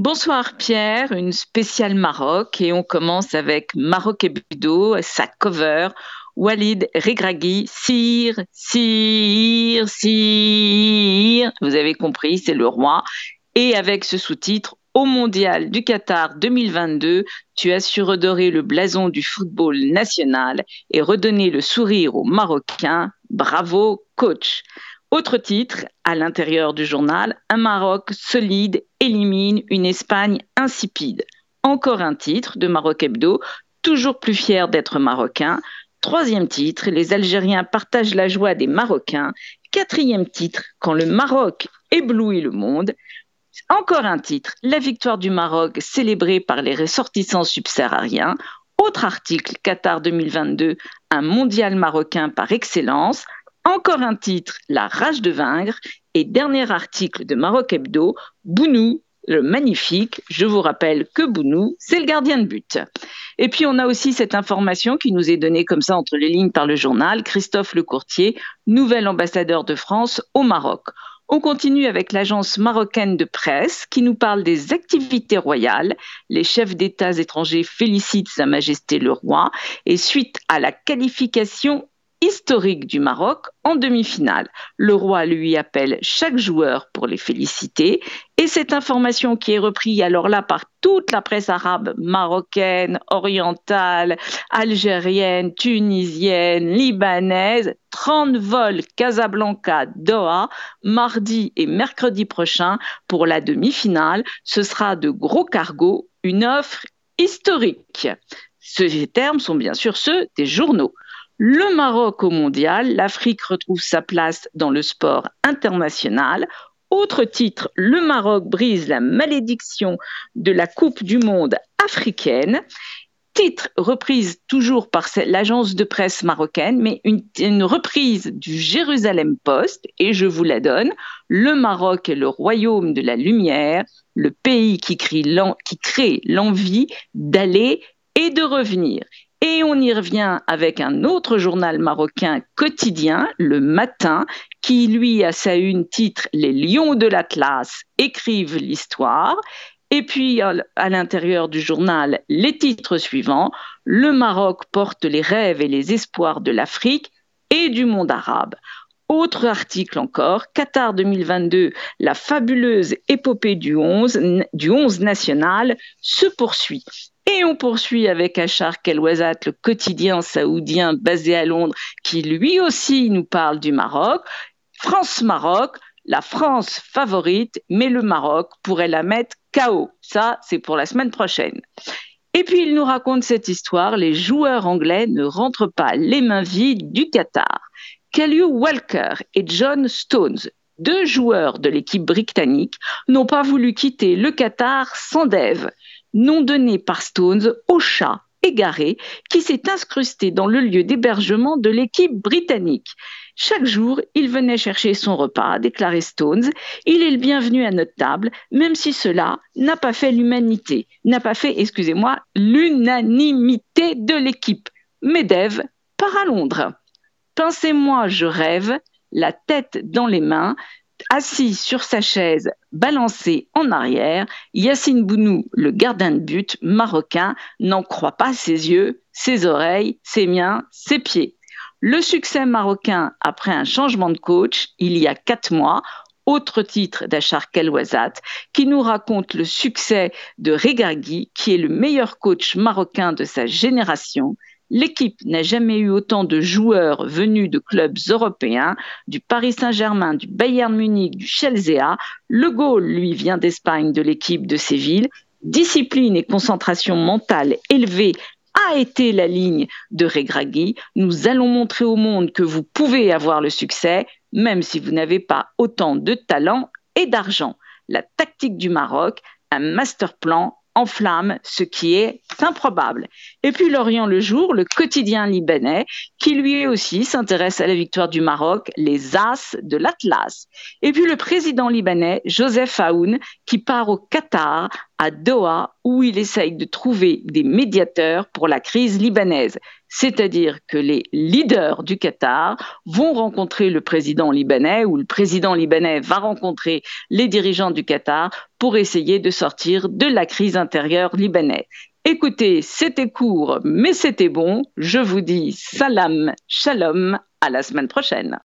Bonsoir Pierre, une spéciale Maroc et on commence avec Maroc Hebdo, sa cover, Walid Regragui, Sire, Sire, Sire. Vous avez compris, c'est le roi. Et avec ce sous-titre, au Mondial du Qatar 2022, tu as su redorer le blason du football national et redonner le sourire aux Marocains. Bravo, coach. Autre titre, à l'intérieur du journal, un Maroc solide élimine une Espagne insipide. Encore un titre de Maroc Hebdo, toujours plus fier d'être marocain. Troisième titre, les Algériens partagent la joie des Marocains. Quatrième titre, quand le Maroc éblouit le monde. Encore un titre, la victoire du Maroc célébrée par les ressortissants subsahariens. Autre article, Qatar 2022, un mondial marocain par excellence. Encore un titre, la rage de vaincre. Et dernier article de Maroc Hebdo, Bounou, le magnifique. Je vous rappelle que Bounou, c'est le gardien de but. Et puis on a aussi cette information qui nous est donnée comme ça entre les lignes par le journal, Christophe Lecourtier, nouvel ambassadeur de France au Maroc. On continue avec l'agence marocaine de presse qui nous parle des activités royales. Les chefs d'États étrangers félicitent Sa Majesté le Roi et suite à la qualification historique du Maroc en demi-finale. Le roi lui appelle chaque joueur pour les féliciter et cette information qui est reprise alors là par toute la presse arabe marocaine, orientale, algérienne, tunisienne, libanaise, 30 vols Casablanca-Doha mardi et mercredi prochain pour la demi-finale. Ce sera de gros cargos, une offre historique. Ces termes sont bien sûr ceux des journaux. Le Maroc au mondial, l'Afrique retrouve sa place dans le sport international. Autre titre, le Maroc brise la malédiction de la Coupe du monde africaine. Titre reprise toujours par l'agence de presse marocaine, mais une reprise du Jérusalem Post, et je vous la donne. Le Maroc est le royaume de la lumière, le pays qui crée l'envie d'aller et de revenir. Et on y revient avec un autre journal marocain quotidien, Le Matin, qui lui a sa une titre Les Lions de l'Atlas écrivent l'histoire. Et puis à l'intérieur du journal, les titres suivants, Le Maroc porte les rêves et les espoirs de l'Afrique et du monde arabe. Autre article encore, Qatar 2022, la fabuleuse épopée du 11 national se poursuit. Et on poursuit avec Achar Kelwazat, le quotidien saoudien basé à Londres, qui lui aussi nous parle du Maroc. France-Maroc, la France favorite, mais le Maroc pourrait la mettre KO. Ça, c'est pour la semaine prochaine. Et puis, il nous raconte cette histoire, les joueurs anglais ne rentrent pas les mains vides du Qatar. Kalyu Walker et John Stones, deux joueurs de l'équipe britannique, n'ont pas voulu quitter le Qatar sans Dave, nom donné par Stones au chat égaré qui s'est incrusté dans le lieu d'hébergement de l'équipe britannique. Chaque jour, il venait chercher son repas, déclarait Stones. Il est le bienvenu à notre table, même si cela n'a pas fait l'unanimité de l'équipe. Mais Dave part à Londres. Pensez-moi, je rêve, la tête dans les mains, assis sur sa chaise, balancé en arrière, Yassine Bounou, le gardien de but marocain, n'en croit pas ses yeux, ses oreilles, ses mains, ses pieds. Le succès marocain après un changement de coach, il y a 4 mois, autre titre d'Achar Kelwazat, qui nous raconte le succès de Regragui, qui est le meilleur coach marocain de sa génération. L'équipe n'a jamais eu autant de joueurs venus de clubs européens, du Paris Saint-Germain, du Bayern Munich, du Chelsea. Le goal, lui, vient d'Espagne, de l'équipe de Séville. Discipline et concentration mentale élevée a été la ligne de Regragui. Nous allons montrer au monde que vous pouvez avoir le succès, même si vous n'avez pas autant de talent et d'argent. La tactique du Maroc, un master plan enflamme ce qui est improbable. Et puis L'Orient le jour, le quotidien libanais, qui lui aussi s'intéresse à la victoire du Maroc, les As de l'Atlas. Et puis le président libanais, Joseph Aoun, qui part au Qatar à Doha où il essaye de trouver des médiateurs pour la crise libanaise. C'est-à-dire que les leaders du Qatar vont rencontrer le président libanais ou le président libanais va rencontrer les dirigeants du Qatar pour essayer de sortir de la crise intérieure libanaise. Écoutez, c'était court, mais c'était bon. Je vous dis salam, shalom, à la semaine prochaine.